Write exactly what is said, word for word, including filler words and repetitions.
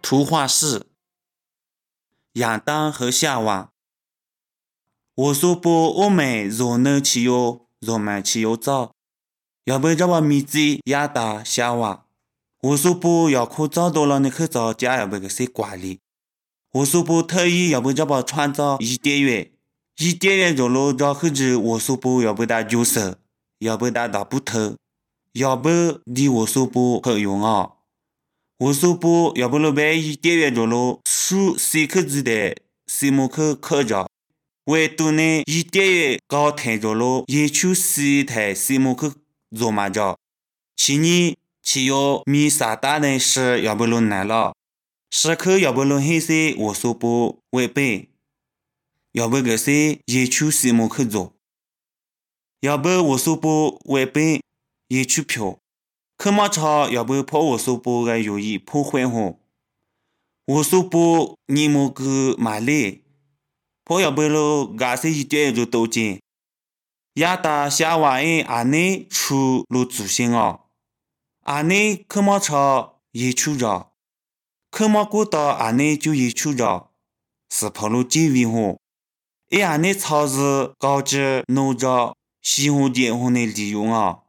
图画室，亚当和夏娃。我说不，我们若能去有，若们去有找，要不这把名字亚当夏娃。我说不，要可找到了你去找家，要不个谁管理？我说不特意，要不这把创造伊甸园，伊甸园着路着去着，我说不，要不打角色，要不打打不透，要不你我说不可用啊。我说不，要不了呗，伊甸园着路数谁去知的，谁么去看着。唯独呢，伊甸园高谈着路，也就是台谁么去做嘛着。其二，只有米撒大人是要不了难了，是去要不了黑色，我说不违背，要不个些也去谁么去做，要不我说不违背，也去票。去马场要不怕我说不个有意破坏我，我说不你么个买嘞，怕要不了噶些一点就都见，亚达夏娃因阿内出路主心哦，阿内去马场也去着，去马过到阿内就也去着，是跑路见为我，一阿内超市高级农着西红点红的利用啊。